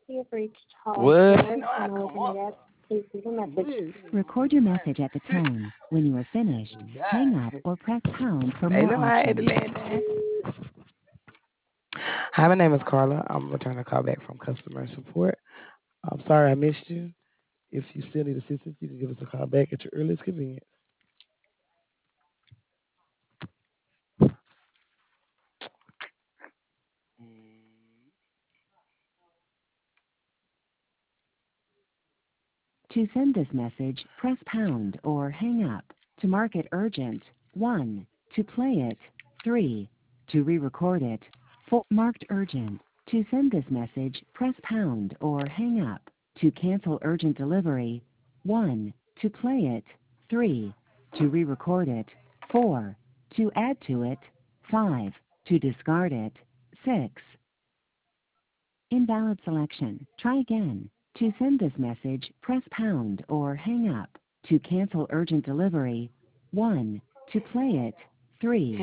You have reached Holly What? Taylor from Open Yet. Please leave a message. Record your message at the tone. When you are finished, hang up or press pound for They more know I had to options. lay it down. Hi, my name is Carla. I'm returning a call back from customer support. I'm sorry I missed you. If you still need assistance, you can give us a call back at your earliest convenience. To send this message, press pound or hang up. To mark it urgent, 1. To play it, 3. To re-record it, 4. Marked urgent. To send this message, press pound or hang up. To cancel urgent delivery, 1. To play it, 3. To re-record it, 4. To add to it, 5. To discard it, 6. Invalid selection. Try again. To send this message, press pound or hang up. To cancel urgent delivery, 1. To play it, 3.